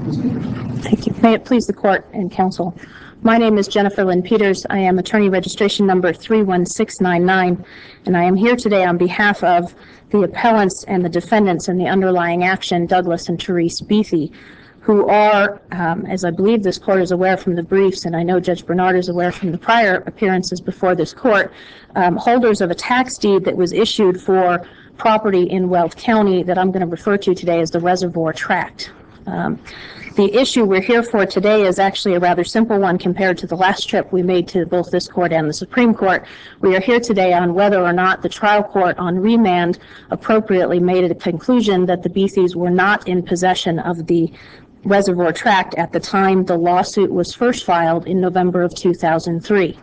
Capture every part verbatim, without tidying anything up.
Thank you. May it please the court and counsel. My name is Jennifer Lynn Peters. I am attorney registration number three one six nine nine, and I am here today on behalf of the appellants and the defendants in the underlying action, Douglas and Therese Beathy, who are, um, as I believe this court is aware from the briefs, and I know Judge Bernard is aware from the prior appearances before this court, um, holders of a tax deed that was issued for property in Weld County that I'm going to refer to today as the Reservoir Tract. Um, the issue we're here for today is actually a rather simple one compared to the last trip we made to both this court and the Supreme Court. We are here today on whether or not the trial court on remand appropriately made a conclusion that the Beathys were not in possession of the Reservoir Tract at the time the lawsuit was first filed in November of two thousand three.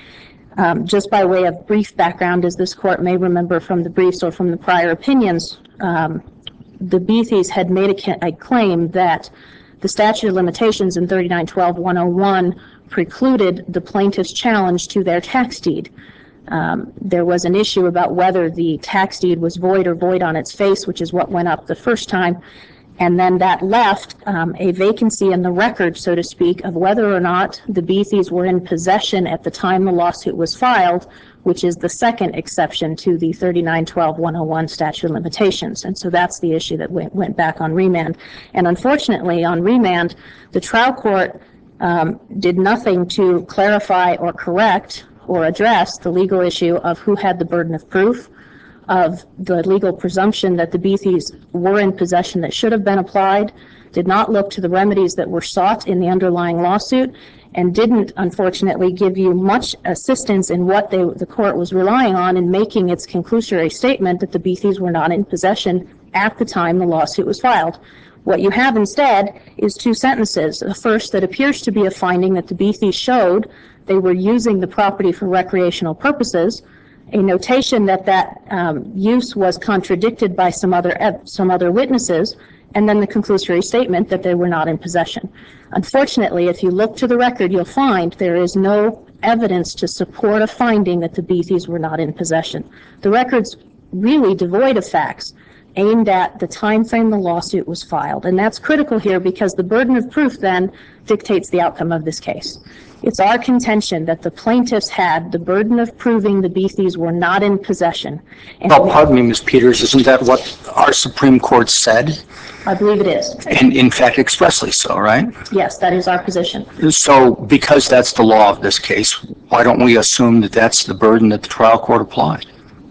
Um, just by way of brief background, as this court may remember from the briefs or from the prior opinions, um, the Beathys had made a, a claim that the statute of limitations in thirty-nine twelve one oh one precluded the plaintiff's challenge to their tax deed. Um, there was an issue about whether the tax deed was void or void on its face, which is what went up the first time. And then that left um, a vacancy in the record, so to speak, of whether or not the Beathys were in possession at the time the lawsuit was filed, which is the second exception to the thirty-nine twelve one oh one statute of limitations. And so that's the issue that went, went back on remand. And unfortunately, on remand, the trial court um, did nothing to clarify or correct or address the legal issue of who had the burden of proof, of the legal presumption that the Beathys were in possession that should have been applied, did not look to the remedies that were sought in the underlying lawsuit, and didn't, unfortunately, give you much assistance in what they, the court was relying on in making its conclusory statement that the Beathys were not in possession at the time the lawsuit was filed. What you have instead is two sentences. The first that appears to be a finding that the Beathys showed they were using the property for recreational purposes, a notation that that um, use was contradicted by some other some other witnesses, and then the conclusory statement that they were not in possession. Unfortunately, if you look to the record, you'll find there is no evidence to support a finding that the Beathys were not in possession. The record's really devoid of facts aimed at the time frame the lawsuit was filed, and that's critical here because the burden of proof then dictates the outcome of this case. It's our contention that the plaintiffs had the burden of proving the Beathys were not in possession. And well, pardon me, Miz Peters, isn't that what our Supreme Court said? I believe it is. And in fact, expressly so, right? Yes, that is our position. So because that's the law of this case, why don't we assume that that's the burden that the trial court applied?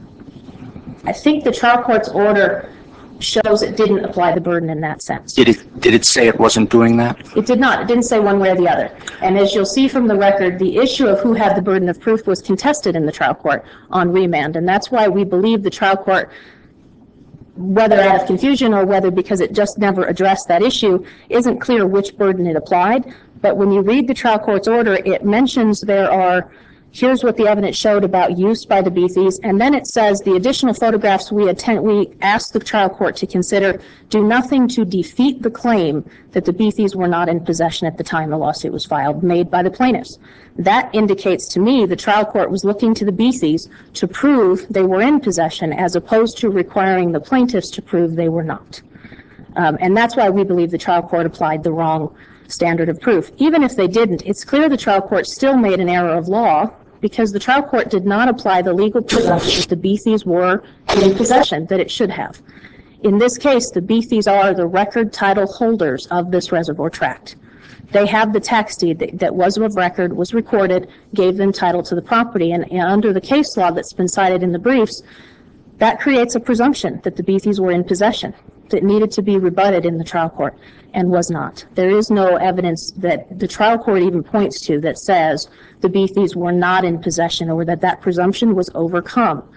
I think the trial court's order shows it didn't apply the burden in that sense. Did it, did it say it wasn't doing that? It did not. It didn't say one way or the other. And as you'll see from the record, the issue of who had the burden of proof was contested in the trial court on remand. And that's why we believe the trial court, whether out of confusion or whether because it just never addressed that issue, isn't clear which burden it applied. But when you read the trial court's order, it mentions there are, here's what the evidence showed about use by the Beathys, and then it says the additional photographs we attend, we asked the trial court to consider do nothing to defeat the claim that the Beathys were not in possession at the time the lawsuit was filed, made by the plaintiffs. That indicates to me the trial court was looking to the Beathys to prove they were in possession as opposed to requiring the plaintiffs to prove they were not. Um, and that's why we believe the trial court applied the wrong standard of proof. Even if they didn't, it's clear the trial court still made an error of law because the trial court did not apply the legal presumption that the Beathys were in possession that it should have. In this case, the Beathys are the record title holders of this reservoir tract. They have the tax deed that, that was of record, was recorded, gave them title to the property, and, and under the case law that's been cited in the briefs, that creates a presumption that the Beathys were in possession that needed to be rebutted in the trial court and was not. There is no evidence that the trial court even points to that says the Beathys were not in possession or that that presumption was overcome.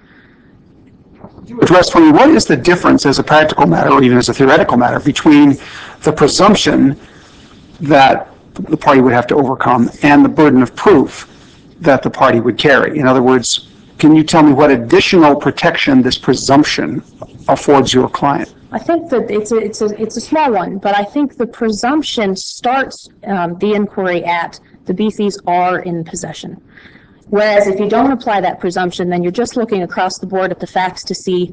Address for me, what is the difference as a practical matter or even as a theoretical matter between the presumption that the party would have to overcome and the burden of proof that the party would carry? In other words, can you tell me what additional protection this presumption affords your client? I think that it's a, it's a, it's a small one, but I think the presumption starts um, the inquiry at the Beathys are in possession. Whereas if you don't apply that presumption, then you're just looking across the board at the facts to see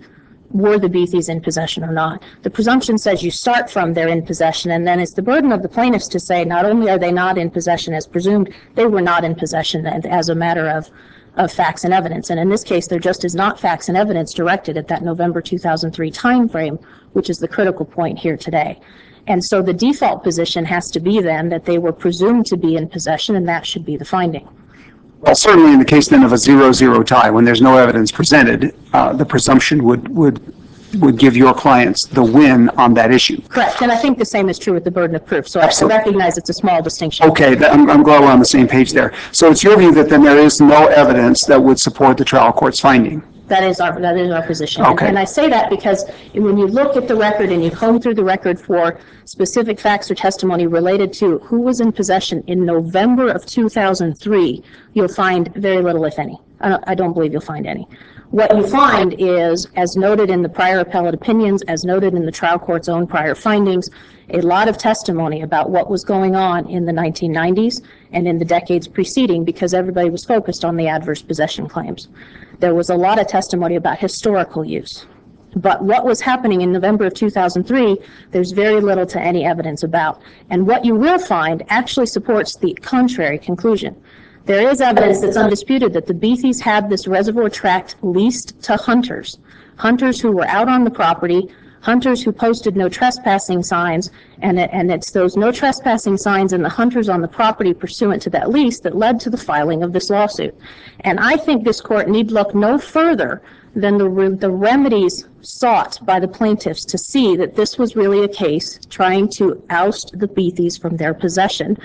were the Beathies in possession or not. The presumption says you start from they're in possession, and then it's the burden of the plaintiffs to say not only are they not in possession as presumed, they were not in possession as a matter of, of facts and evidence. And in this case, there just is not facts and evidence directed at that November two thousand three timeframe, which is the critical point here today. And so the default position has to be then that they were presumed to be in possession, and that should be the finding. Well, certainly in the case then of a zero-zero tie, when there's no evidence presented, uh, the presumption would, would, would give your clients the win on that issue. Correct, and I think the same is true with the burden of proof. So I Absolutely. recognize it's a small distinction. Okay, that, I'm, I'm glad we're on the same page there. So it's your view that then there is no evidence that would support the trial court's finding? That is our that is our position. Okay. And, and I say that because when you look at the record and you comb through the record for specific facts or testimony related to who was in possession in November of two thousand three, you'll find very little, if any. I don't, I don't believe you'll find any. What you find is, as noted in the prior appellate opinions, as noted in the trial court's own prior findings, a lot of testimony about what was going on in the nineteen nineties and in the decades preceding, because everybody was focused on the adverse possession claims. There was a lot of testimony about historical use. But what was happening in November of two thousand three, there's very little to any evidence about. And what you will find actually supports the contrary conclusion. There is evidence that's undisputed that the Beathies had this reservoir tract leased to hunters, hunters who were out on the property, hunters who posted no trespassing signs, and, it, and it's those no trespassing signs and the hunters on the property pursuant to that lease that led to the filing of this lawsuit. And I think this court need look no further than the, the remedies sought by the plaintiffs to see that this was really a case trying to oust the Beathies from their possession.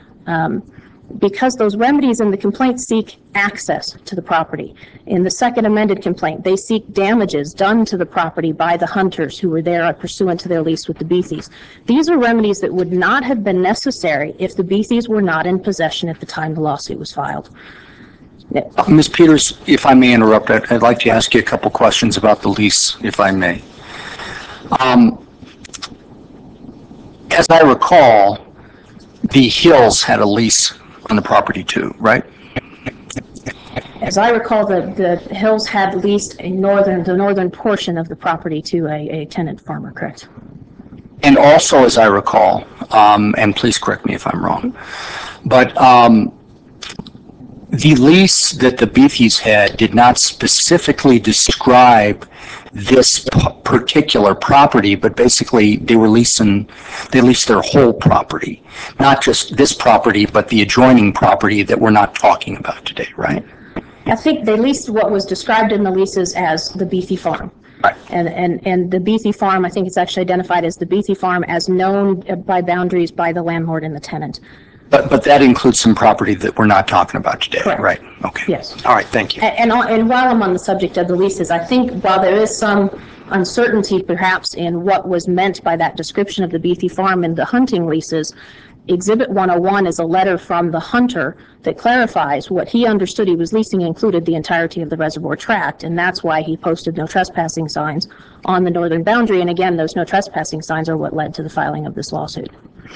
Um, because those remedies in the complaint seek access to the property. In the second amended complaint, they seek damages done to the property by the hunters who were there pursuant to their lease with the Beathies. These are remedies that would not have been necessary if the Beathies were not in possession at the time the lawsuit was filed. Uh, Miz Peters, if I may interrupt, I'd, I'd like to ask you a couple questions about the lease, if I may. Um, as I recall, the Hills had a lease on the property too, right? As I recall, the, the Hills had leased a northern, the northern portion of the property to a, a tenant farmer, correct? And also, as I recall, um, and please correct me if I'm wrong, but um, the lease that the Beathies had did not specifically describe this particular property, but basically they were leasing, they leased their whole property, not just this property, but the adjoining property that we're not talking about today, right? I think they leased what was described in the leases as the Beathy farm. Right. And, and, and the Beathy farm, I think it's actually identified as the Beathy farm as known by boundaries by the landlord and the tenant. But but that includes some property that we're not talking about today, Correct. Right? Okay. Yes. All right, thank you. And, and, and while I'm on the subject of the leases, I think while there is some uncertainty perhaps in what was meant by that description of the Beathy farm in the hunting leases, Exhibit one oh one is a letter from the hunter that clarifies what he understood he was leasing included the entirety of the reservoir tract, and that's why he posted no trespassing signs on the northern boundary. And again, those no trespassing signs are what led to the filing of this lawsuit.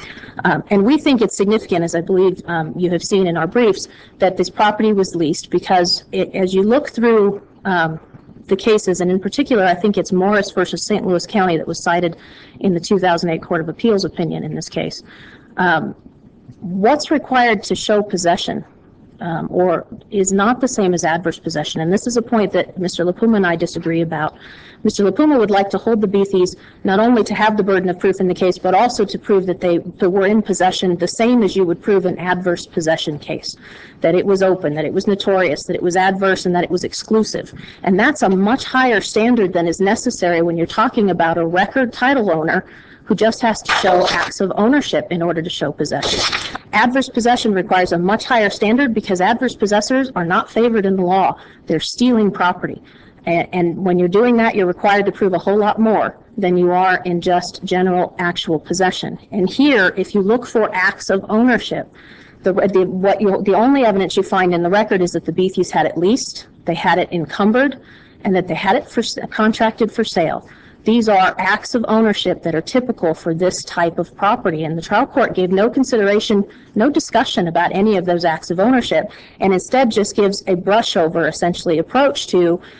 Um, and we think it's significant, as I believe um, you have seen in our briefs, that this property was leased because it, as you look through um, the cases, and in particular, I think it's Morris versus Saint Louis County that was cited in the two thousand eight Court of Appeals opinion in this case. Um, what's required to show possession um, or is not the same as adverse possession. And this is a point that Mister LaPuma and I disagree about. Mister LaPuma would like to hold the Beathies not only to have the burden of proof in the case, but also to prove that they were in possession the same as you would prove an adverse possession case, that it was open, that it was notorious, that it was adverse, and that it was exclusive. And that's a much higher standard than is necessary when you're talking about a record title owner who just has to show acts of ownership in order to show possession. Adverse possession requires a much higher standard because adverse possessors are not favored in the law. They're stealing property. And, and when you're doing that, you're required to prove a whole lot more than you are in just general actual possession. And here, if you look for acts of ownership, the, the, what you, the only evidence you find in the record is that the Beathies had it leased, they had it encumbered, and that they had it for, contracted for sale. These are acts of ownership that are typical for this type of property, and the trial court gave no consideration, no discussion about any of those acts of ownership, and instead just gives a brush over, essentially, approach to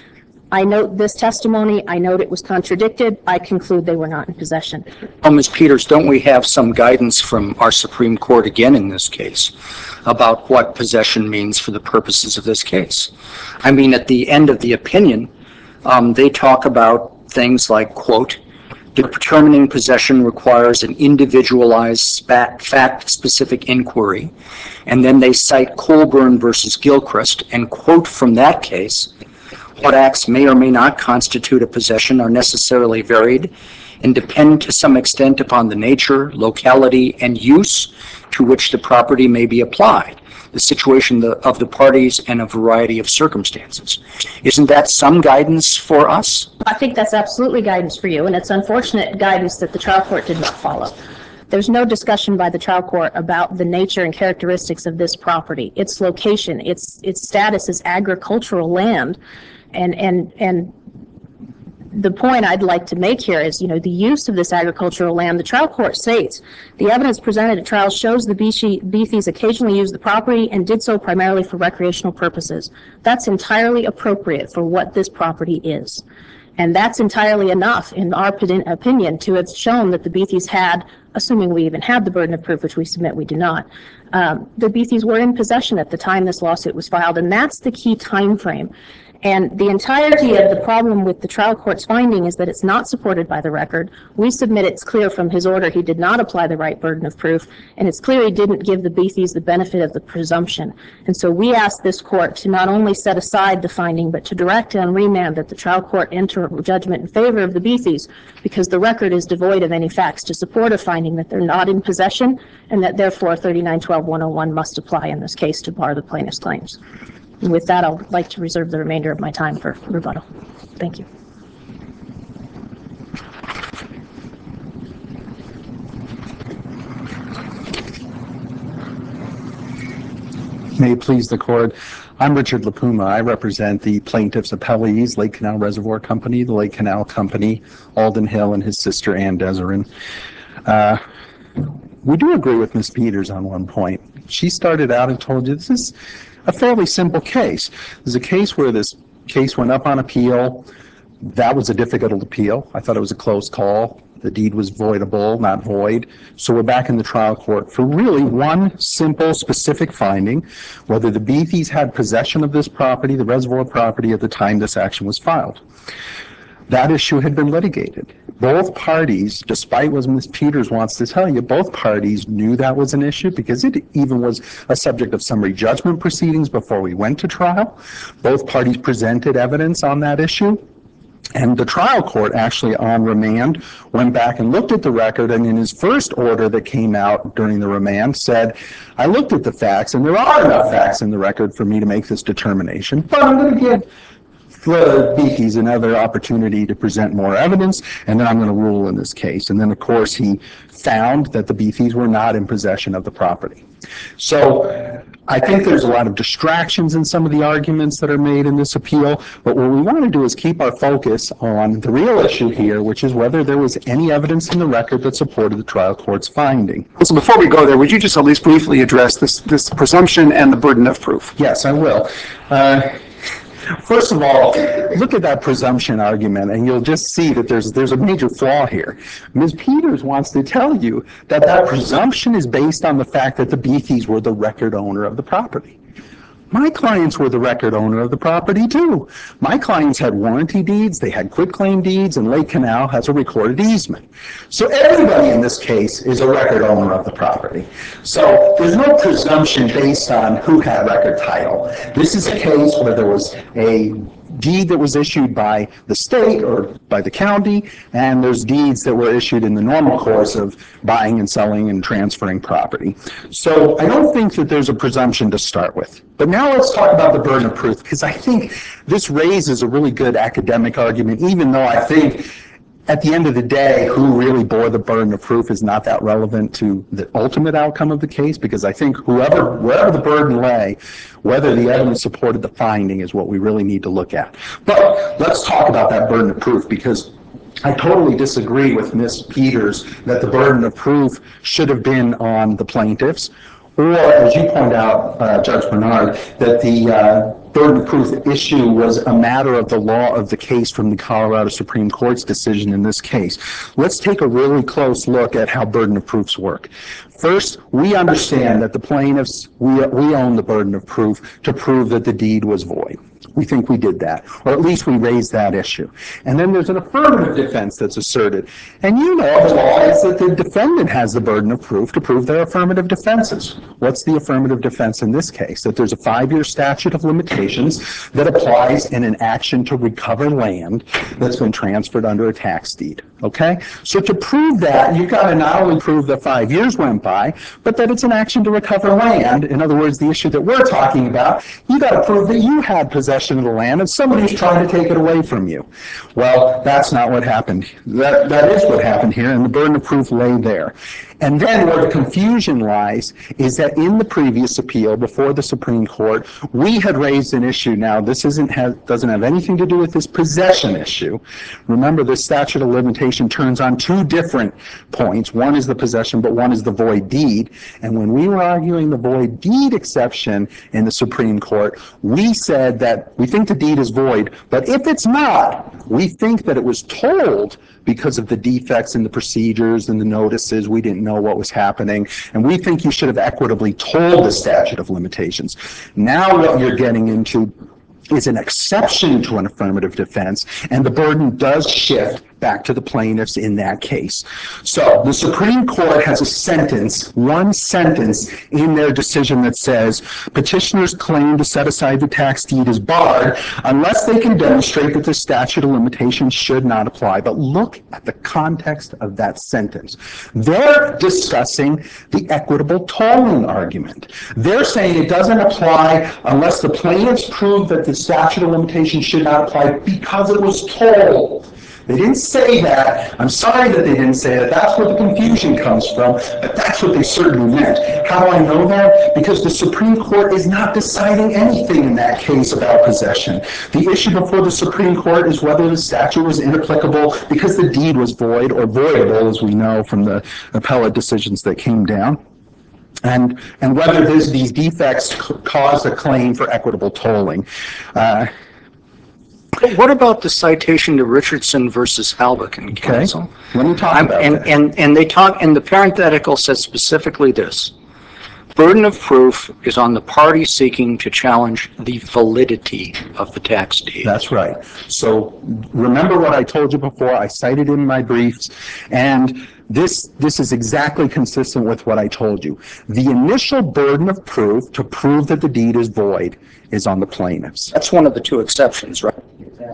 I note this testimony, I note it was contradicted, I conclude they were not in possession. Well, Miz Peters, don't we have some guidance from our Supreme Court again in this case about what possession means for the purposes of this case? I mean, at the end of the opinion, um, they talk about things like, quote, determining possession requires an individualized, fact-specific inquiry. And then they cite Colburn versus Gilchrist and quote from that case, what acts may or may not constitute a possession are necessarily varied and depend to some extent upon the nature, locality, and use to which the property may be applied, the situation of the parties, and a variety of circumstances. Isn't that some guidance for us? I think that's absolutely guidance for you, and it's unfortunate guidance that the trial court did not follow. There's no discussion by the trial court about the nature and characteristics of this property, its location, its its status as agricultural land, and and and the point I'd like to make here is, you know, the use of this agricultural land. The trial court states the evidence presented at trial shows the Beathies occasionally used the property and did so primarily for recreational purposes. That's entirely appropriate for what this property is. And that's entirely enough, in our opinion, to have shown that the Beathies had, assuming we even had the burden of proof, which we submit we do not, um, the Beathies were in possession at the time this lawsuit was filed, and that's the key time frame. And the entirety of the problem with the trial court's finding is that it's not supported by the record. We submit it's clear from his order he did not apply the right burden of proof, and it's clear he didn't give the Beathies the benefit of the presumption. And so we ask this court to not only set aside the finding, but to direct and remand that the trial court enter a judgment in favor of the Beathies, because the record is devoid of any facts to support a finding that they're not in possession, and that therefore thirty-nine twelve one oh one must apply in this case to bar the plaintiff's claims. And with that, I'd like to reserve the remainder of my time for rebuttal. Thank you. May it please the court. I'm Richard LaPuma. I represent the plaintiffs' appellees, Lake Canal Reservoir Company, the Lake Canal Company, Alden Hill, and his sister Ann Deserin. Uh, we do agree with Miz Peters on one point. She started out and told you this is a fairly simple case. There's a case where this case went up on appeal. That was a difficult appeal. I thought it was a close call. The deed was voidable, not void. So we're back in the trial court for really one simple, specific finding, whether the Beathies had possession of this property, the reservoir property, at the time this action was filed. That issue had been litigated. Both parties, despite what Miz Peters wants to tell you, both parties knew that was an issue because it even was a subject of summary judgment proceedings before we went to trial. Both parties presented evidence on that issue. And the trial court actually on remand went back and looked at the record, and in his first order that came out during the remand said, I looked at the facts and there are enough facts in the record for me to make this determination, but I'm going to give the Beathies another opportunity to present more evidence, and then I'm going to rule in this case. And then, of course, he found that the Beathies were not in possession of the property. So I think there's a lot of distractions in some of the arguments that are made in this appeal, but what we want to do is keep our focus on the real issue here, which is whether there was any evidence in the record that supported the trial court's finding. So before we go there, would you just at least briefly address this, this presumption and the burden of proof? Yes, I will. Uh, First of all, look at that presumption argument, and you'll just see that there's there's a major flaw here. Miz Peters wants to tell you that that presumption is based on the fact that the Beathies were the record owner of the property. My clients were the record owner of the property, too. My clients had warranty deeds, they had quitclaim deeds, and Lake Canal has a recorded easement. So everybody in this case is a record owner of the property. So there's no presumption based on who had record title. This is a case where there was a deed that was issued by the state or by the county, and there's deeds that were issued in the normal course of buying and selling and transferring property. So I don't think that there's a presumption to start with. But now let's talk about the burden of proof, because I think this raises a really good academic argument, even though I think at the end of the day, who really bore the burden of proof is not that relevant to the ultimate outcome of the case, because I think whoever, wherever the burden lay, whether the evidence supported the finding is what we really need to look at. But let's talk about that burden of proof, because I totally disagree with Miz Peters that the burden of proof should have been on the plaintiffs, or, as you point out, uh, Judge Bernard, that the uh, burden of proof issue was a matter of the law of the case from the Colorado Supreme Court's decision in this case. Let's take a really close look at how burden of proofs work. First, we understand that the plaintiffs, we, we own the burden of proof to prove that the deed was void. We think we did that, or at least we raised that issue. And then there's an affirmative defense that's asserted. And you know the law is that the defendant has the burden of proof to prove their affirmative defenses. What's the affirmative defense in this case? That there's a five-year statute of limitations that applies in an action to recover land that's been transferred under a tax deed. Okay? So to prove that, you've got to not only prove that five years went by, but that it's an action to recover land. In other words, the issue that we're talking about, you got to prove that you had possession of the land and somebody's trying to take it away from you. Well, that's not what happened. That, that is what happened here, and the burden of proof lay there. And then where the confusion lies is that in the previous appeal before the Supreme Court, we had raised an issue. Now, this isn't has, doesn't have anything to do with this possession issue. Remember, the statute of limitation turns on two different points. One is the possession, but one is the void deed. And when we were arguing the void deed exception in the Supreme Court, we said that we think the deed is void, but if it's not, we think that it was told because of the defects in the procedures and the notices. We didn't know what was happening, and we think you should have equitably told the statute of limitations. Now what you're getting into is an exception to an affirmative defense, and the burden does shift back to the plaintiffs in that case. So the Supreme Court has a sentence, one sentence in their decision that says petitioners' claim to set aside the tax deed is barred unless they can demonstrate that the statute of limitations should not apply. But look at the context of that sentence. They're discussing the equitable tolling argument. They're saying it doesn't apply unless the plaintiffs prove that the statute of limitations should not apply because it was told. They didn't say that. I'm sorry that they didn't say that. That's where the confusion comes from, but that's what they certainly meant. How do I know that? Because the Supreme Court is not deciding anything in that case about possession. The issue before the Supreme Court is whether the statute was inapplicable because the deed was void or voidable, as we know from the appellate decisions that came down. And, and whether these defects caused a claim for equitable tolling. Uh, What about the citation to Richardson versus Halbekin, counsel? Okay. Let me talk I'm, about and, that. and, and they talk, and the parenthetical says specifically this: burden of proof is on the party seeking to challenge the validity of the tax deed. That's right. So remember what I told you before. I cited in my briefs, and this this is exactly consistent with what I told you. The initial burden of proof to prove that the deed is void is on the plaintiffs. That's one of the two exceptions, right?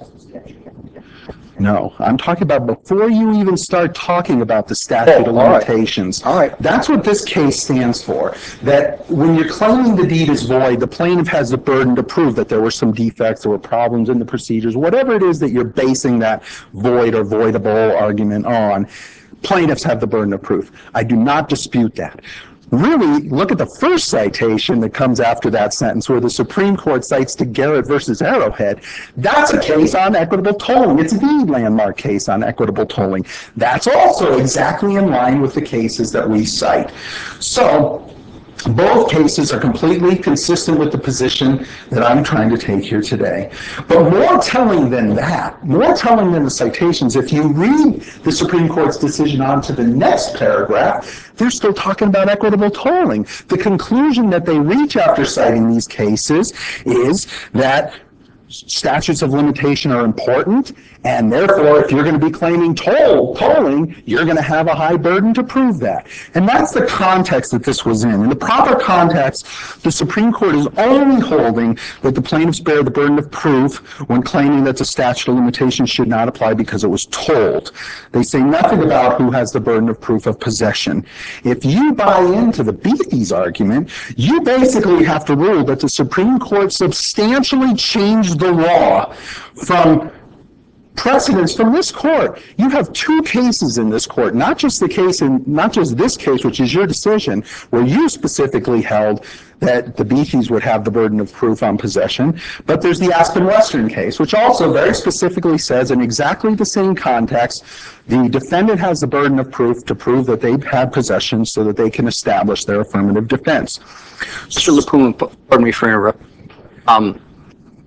No, I'm talking about before you even start talking about the statute Oh, of all right. limitations. All right. That's what this case stands for. That when you're claiming the deed is void, the plaintiff has the burden to prove that there were some defects, there were problems in the procedures, whatever it is that you're basing that void or voidable argument on. Plaintiffs have the burden of proof. I do not dispute that. Really, look at the first citation that comes after that sentence where the Supreme Court cites to Garrett versus Arrowhead. That's a case on equitable tolling. It's the landmark case on equitable tolling. That's also exactly in line with the cases that we cite. So both cases are completely consistent with the position that I'm trying to take here today. But more telling than that, more telling than the citations, if you read the Supreme Court's decision on to the next paragraph, they're still talking about equitable tolling. The conclusion that they reach after citing these cases is that statutes of limitation are important, and therefore, if you're going to be claiming toll, tolling, you're going to have a high burden to prove that. And that's the context that this was in. In the proper context, the Supreme Court is only holding that the plaintiffs bear the burden of proof when claiming that the statute of limitations should not apply because it was told. They say nothing about who has the burden of proof of possession. If you buy into the Beatty's argument, you basically have to rule that the Supreme Court substantially changed the law from precedents from this court. You have two cases in this court, not just the case in, not just this case, which is your decision, where you specifically held that the Beatty's would have the burden of proof on possession, but there's the Aspen Western case, which also very specifically says in exactly the same context, the defendant has the burden of proof to prove that they've had possession so that they can establish their affirmative defense. Mister LaPuma, pardon me for interrupting. Um,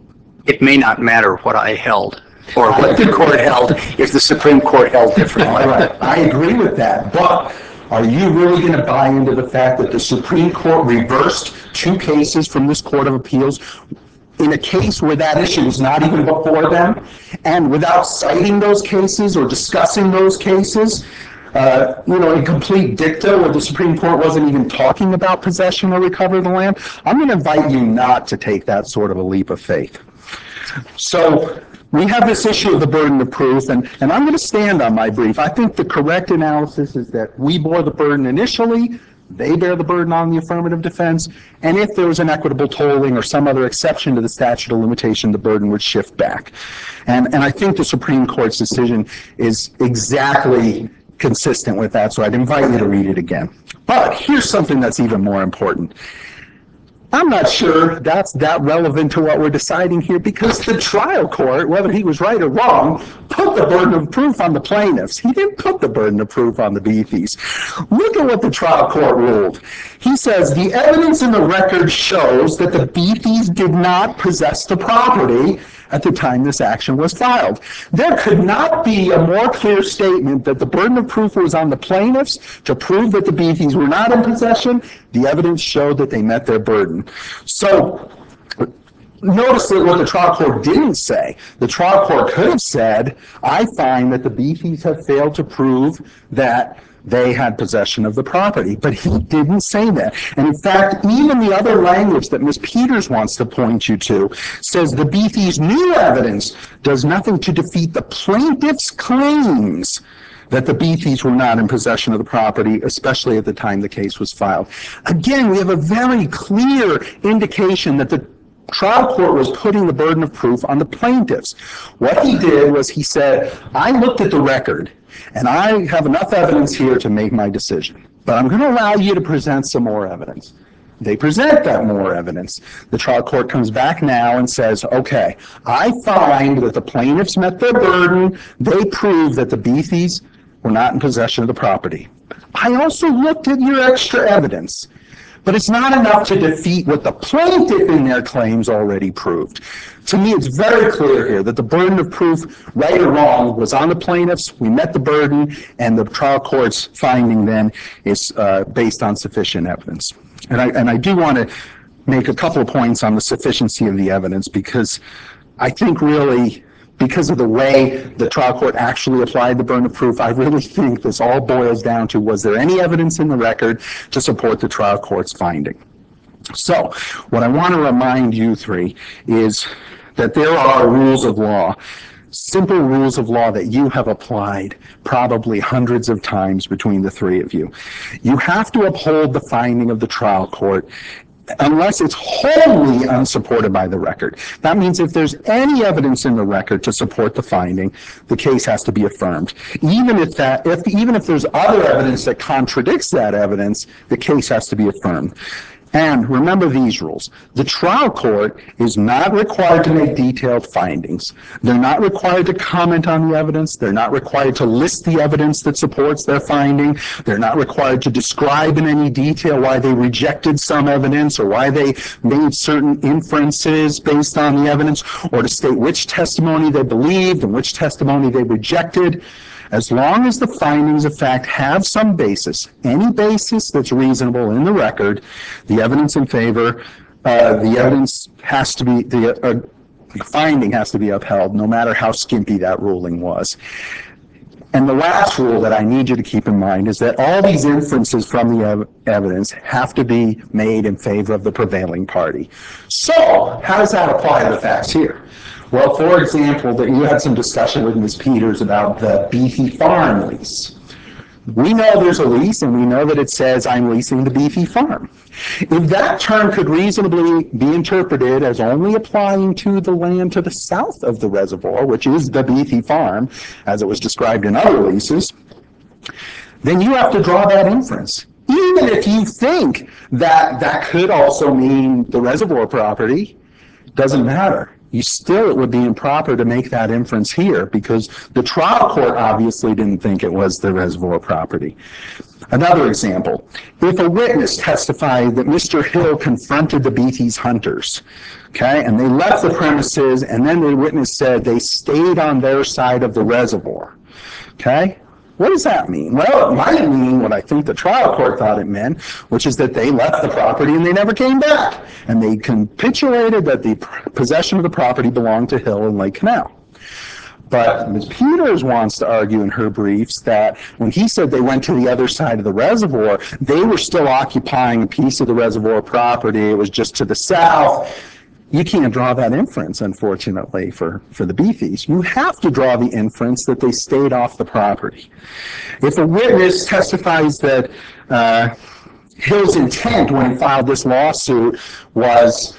it may not matter what I held or what the court held if the Supreme Court held differently. All right, I agree with that, but are you really going to buy into the fact that the Supreme Court reversed two cases from this Court of Appeals in a case where that issue was not even before them, and without citing those cases or discussing those cases, uh, you know, in complete dicta where the Supreme Court wasn't even talking about possession or recovery of the land? I'm going to invite you not to take that sort of a leap of faith. So we have this issue of the burden of proof, and, and I'm going to stand on my brief. I think the correct analysis is that we bore the burden initially, they bear the burden on the affirmative defense, and if there was an equitable tolling or some other exception to the statute of limitation, the burden would shift back. And, and I think the Supreme Court's decision is exactly consistent with that, so I'd invite you to read it again. But here's something that's even more important. I'm not sure that's that relevant to what we're deciding here, because the trial court, whether he was right or wrong, put the burden of proof on the plaintiffs. He didn't put the burden of proof on the Beathies. Look at what the trial court ruled. He says, the evidence in the record shows that the Beathies did not possess the property at the time this action was filed. There could not be a more clear statement that the burden of proof was on the plaintiffs to prove that the Beathies were not in possession. The evidence showed that they met their burden. So notice that what the trial court didn't say. The trial court could have said, I find that the Beathies have failed to prove that they had possession of the property, but he didn't say that. And in fact, even the other language that Miz Peters wants to point you to says the Beathies' new evidence does nothing to defeat the plaintiff's claims that the Beathies were not in possession of the property, especially at the time the case was filed. Again, we have a very clear indication that the trial court was putting the burden of proof on the plaintiffs. What he did was he said, I looked at the record, and I have enough evidence here to make my decision, but I'm going to allow you to present some more evidence. They present that more evidence. The trial court comes back now and says, okay, I find that the plaintiffs met their burden. They proved that the Beathies were not in possession of the property. I also looked at your extra evidence, but it's not enough to defeat what the plaintiff in their claims already proved. To me, it's very clear here that the burden of proof, right or wrong, was on the plaintiffs. We met the burden, and the trial court's finding then is uh, based on sufficient evidence. And I, and I do want to make a couple of points on the sufficiency of the evidence, because I think really, because of the way the trial court actually applied the burden of proof, I really think this all boils down to, was there any evidence in the record to support the trial court's finding? So what I want to remind you three is that there are rules of law, simple rules of law that you have applied probably hundreds of times between the three of you. You have to uphold the finding of the trial court unless it's wholly unsupported by the record. That means if there's any evidence in the record to support the finding, the case has to be affirmed. Even if that, if even if there's other evidence that contradicts that evidence, the case has to be affirmed. And remember these rules. The trial court is not required to make detailed findings. They're not required to comment on the evidence. They're not required to list the evidence that supports their finding. They're not required to describe in any detail why they rejected some evidence or why they made certain inferences based on the evidence, or to state which testimony they believed and which testimony they rejected. As long as the findings of fact have some basis, any basis that's reasonable in the record, the evidence in favor, uh, the evidence has to be, the uh, finding has to be upheld, no matter how skimpy that ruling was. And the last rule that I need you to keep in mind is that all these inferences from the ev evidence have to be made in favor of the prevailing party. So, how does that apply to the facts here? Well, for example, that you had some discussion with Miz Peters about the Beefy Farm lease. We know there's a lease, and we know that it says, I'm leasing the Beefy Farm. If that term could reasonably be interpreted as only applying to the land to the south of the reservoir, which is the Beefy Farm, as it was described in other leases, then you have to draw that inference. Even if you think that that could also mean the reservoir property, doesn't matter. you still, it would be improper to make that inference here because the trial court obviously didn't think it was the reservoir property. Another example, if a witness testified that Mister Hill confronted the Beatty's hunters, okay, and they left the premises and then the witness said they stayed on their side of the reservoir, okay? What does that mean? Well, it might mean what I think the trial court thought it meant, which is that they left the property and they never came back. And they capitulated that the possession of the property belonged to Hill and Lake Canal. But Miz Peters wants to argue in her briefs that when he said they went to the other side of the reservoir, they were still occupying a piece of the reservoir property. It was just to the south. You can't draw that inference, unfortunately, for, for the Beatties. You have to draw the inference that they stayed off the property. If a witness testifies that uh, Hill's intent when he filed this lawsuit was,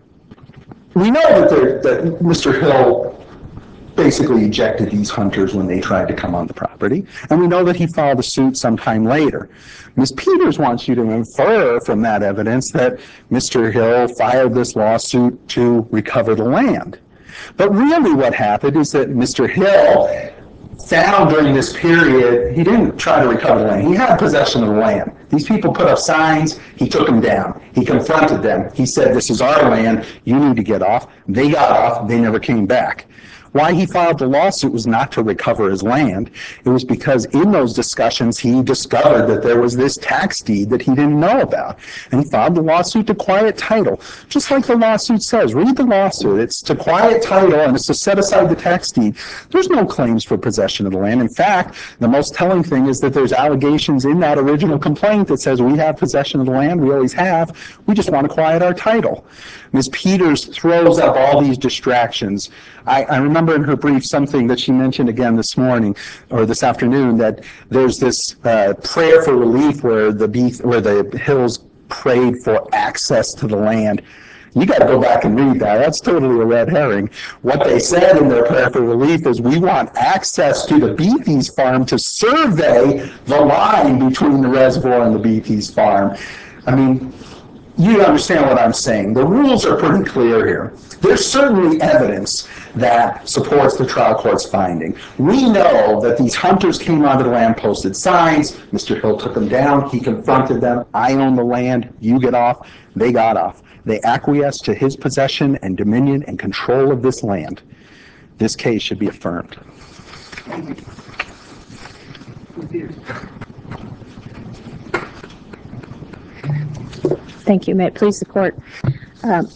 we know that, that Mister Hill basically ejected these hunters when they tried to come on the property, and we know that he filed a suit sometime later. Miz Peters wants you to infer from that evidence that Mister Hill filed this lawsuit to recover the land. But really what happened is that Mister Hill found during this period, he didn't try to recover the land. He had possession of the land. These people put up signs, he took them down. He confronted them. He said, this is our land, you need to get off. They got off, they never came back. Why he filed the lawsuit was not to recover his land. It was because in those discussions, he discovered that there was this tax deed that he didn't know about. And he filed the lawsuit to quiet title. Just like the lawsuit says, read the lawsuit. It's to quiet title and it's to set aside the tax deed. There's no claims for possession of the land. In fact, the most telling thing is that there's allegations in that original complaint that says we have possession of the land, we always have, we just want to quiet our title. Miz Peters throws up all these distractions. I, I remember in her brief something that she mentioned again this morning or this afternoon, that there's this uh, prayer for relief where the Beef, where the Hills prayed for access to the land. You got to go back and read that. That's totally a red herring. What they said in their prayer for relief is we want access to the Beatties farm to survey the line between the reservoir and the Beatties farm. I mean, you understand what I'm saying. The rules are pretty clear here. There's certainly evidence that supports the trial court's finding. We know that these hunters came onto the land, posted signs. Mister Hill took them down. He confronted them. I own the land. You get off. They got off. They acquiesced to his possession and dominion and control of this land. This case should be affirmed. Thank you. May it please the court. Um,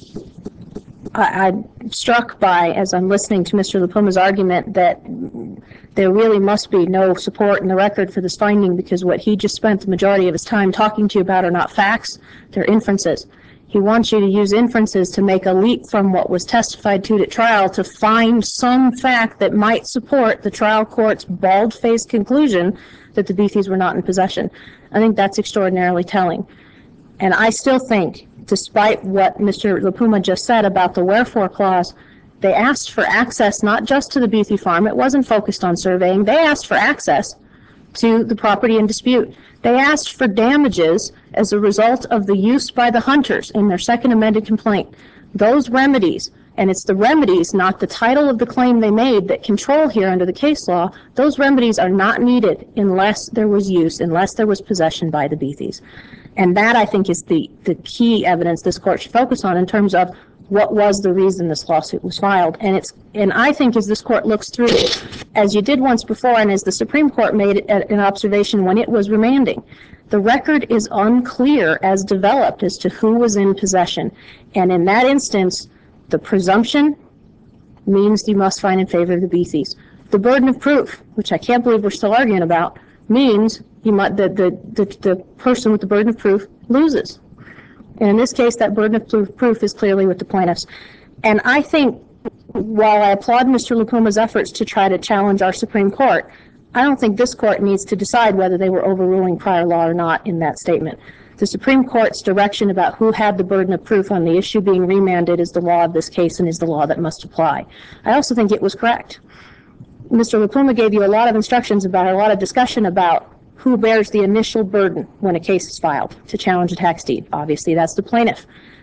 I, I'm struck by, as I'm listening to Mister LaPuma's argument, that there really must be no support in the record for this finding because what he just spent the majority of his time talking to you about are not facts, they're inferences. He wants you to use inferences to make a leap from what was testified to at trial to find some fact that might support the trial court's bald-faced conclusion that the Beatties were not in possession. I think that's extraordinarily telling. And I still think, despite what Mister LaPuma just said about the wherefore clause, they asked for access not just to the Beatty farm. It wasn't focused on surveying. They asked for access to the property in dispute. They asked for damages as a result of the use by the hunters in their second amended complaint. Those remedies, and it's the remedies, not the title of the claim they made, that control here under the case law, those remedies are not needed unless there was use, unless there was possession by the Beatties. And that, I think, is the, the key evidence this court should focus on in terms of what was the reason this lawsuit was filed. And it's, and I think as this court looks through, as you did once before, and as the Supreme Court made an observation when it was remanding, the record is unclear as developed as to who was in possession. And in that instance, the presumption means you must find in favor of the Beatties. The burden of proof, which I can't believe we're still arguing about, means you might, the, the, the, the person with the burden of proof loses. And in this case, that burden of proof is clearly with the plaintiffs. And I think, while I applaud Mister LaPuma's efforts to try to challenge our Supreme Court, I don't think this court needs to decide whether they were overruling prior law or not in that statement. The Supreme Court's direction about who had the burden of proof on the issue being remanded is the law of this case and is the law that must apply. I also think it was correct. Mister LaPuma gave you a lot of instructions about, a lot of discussion about who bears the initial burden when a case is filed to challenge a tax deed. Obviously, that's the plaintiff.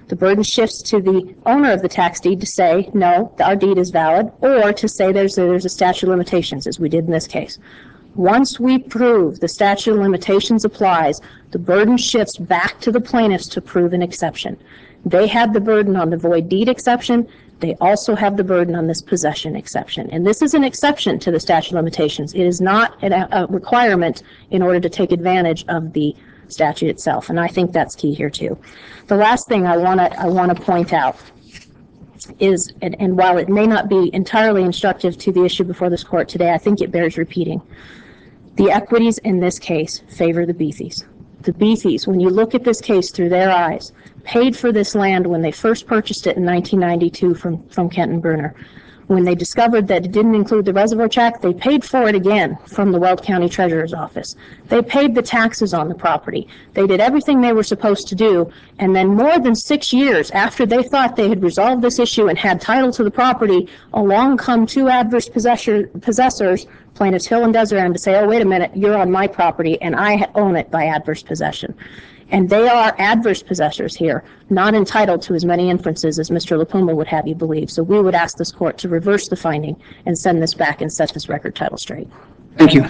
The burden shifts to the owner of the tax deed to say, no, our deed is valid, or to say there's a, there's a statute of limitations, as we did in this case. Once we prove the statute of limitations applies, the burden shifts back to the plaintiffs to prove an exception. They had the burden on the void deed exception. They also have the burden on this possession exception. And this is an exception to the statute of limitations. It is not a, a requirement in order to take advantage of the statute itself. And I think that's key here too. The last thing I want to I want to point out is, and, and while it may not be entirely instructive to the issue before this court today, I think it bears repeating. The equities in this case favor the Beathies. The Beathies, when you look at this case through their eyes, paid for this land when they first purchased it in nineteen ninety-two from, from Kenton Bruner. When they discovered that it didn't include the reservoir tract, they paid for it again from the Weld County Treasurer's Office. They paid the taxes on the property. They did everything they were supposed to do, and then more than six years after they thought they had resolved this issue and had title to the property, along come two adverse possessor, possessors, plaintiffs Hill and Deseret, to say, oh, wait a minute, you're on my property and I own it by adverse possession. And they are adverse possessors here, not entitled to as many inferences as Mister LaPuma would have you believe. So we would ask this court to reverse the finding and send this back and set this record title straight. Thank you.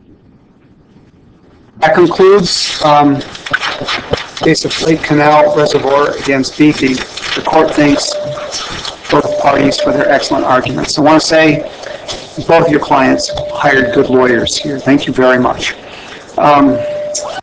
That concludes um, the case of Lake Canal Reservoir against Beatty. The court thanks both parties for their excellent arguments. I want to say both of your clients hired good lawyers here. Thank you very much. Um,